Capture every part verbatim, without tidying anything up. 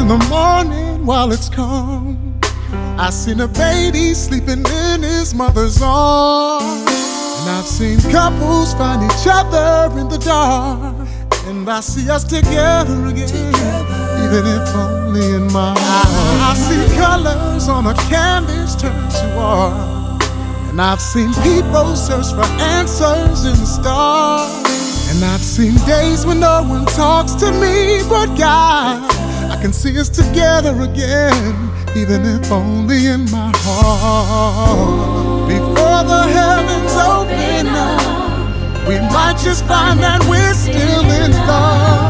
in the morning while it's calm, I seen a baby sleeping in his mother's arms. And I've seen couples find each other in the dark, and I see us together again, even if only in my heart. I see colors on a canvas turn to art, and I've seen people search for answers in the stars. And I've seen days when no one talks to me but God. I can see us together again, even if only in my heart. Before the heavens open up, we might just find that we're still in love.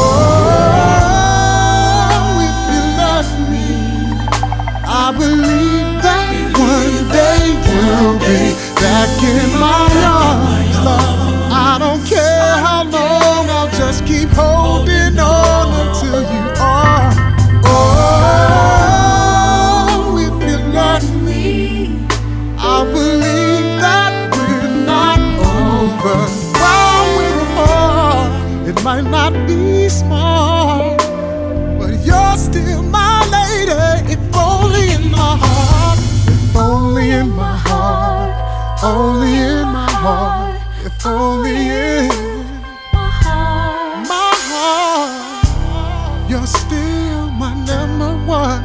Oh, if you love me, I believe that one day you'll be back in my arms, love. I don't care how long, I'll just keep holding on until you are. Oh, if you love me, I believe that we're not over. While we're apart, it might not be smart, but you're still my lady. If only in my heart, if only in my heart, only in my heart. If only in my heart, my heart, you're still my number one.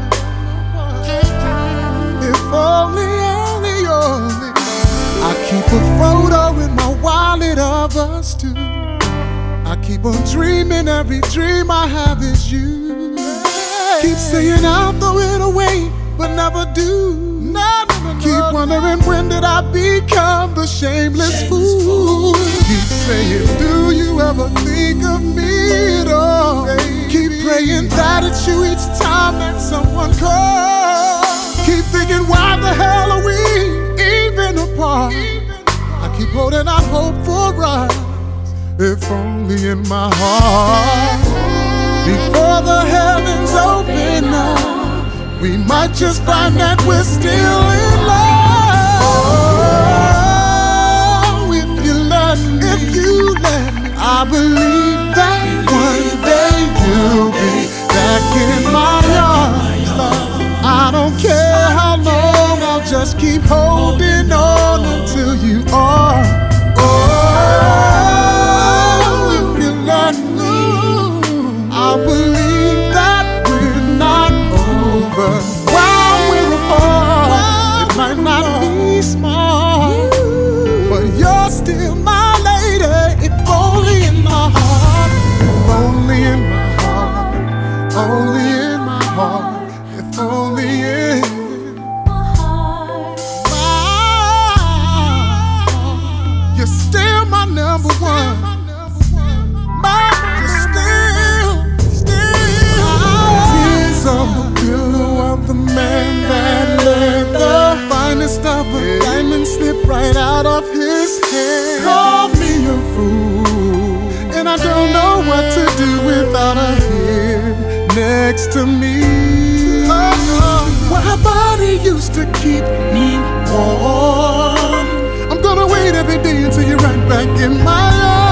If only, only, only, I keep a photo in my wallet of us two. I keep on dreaming, every dream I have is you. Keep saying I'll throw it away, but never do. Keep wondering, when did I become the shameless, shameless fool? fool? Keep saying, do you ever think of me at all? Baby. Keep praying that it's you each time that someone calls. Keep thinking, why the hell are we even apart? I keep holding out hope for us, if only in my heart. Before the heavens open up, we might just find that we're still in love. Oh, if you let me, if you let me, I believe that one day you'll be back in my arms, love. I don't care how long, I'll just keep holding on until you are. Oh, if you let me, I believe that we're not over. While we're apart, it might not be smart, but you're still my lady. If only in my heart, if only in my heart, only in my heart, if only in my heart, my, you're still my number one. My, you're still, still. Tears on the pillow of the man that let the finest of a diamond slip right out of his hand. Called me a fool, and I don't know what to do without her here next to me. Oh, why her body used to keep me warm. I'm gonna wait every day until you're right back in my life.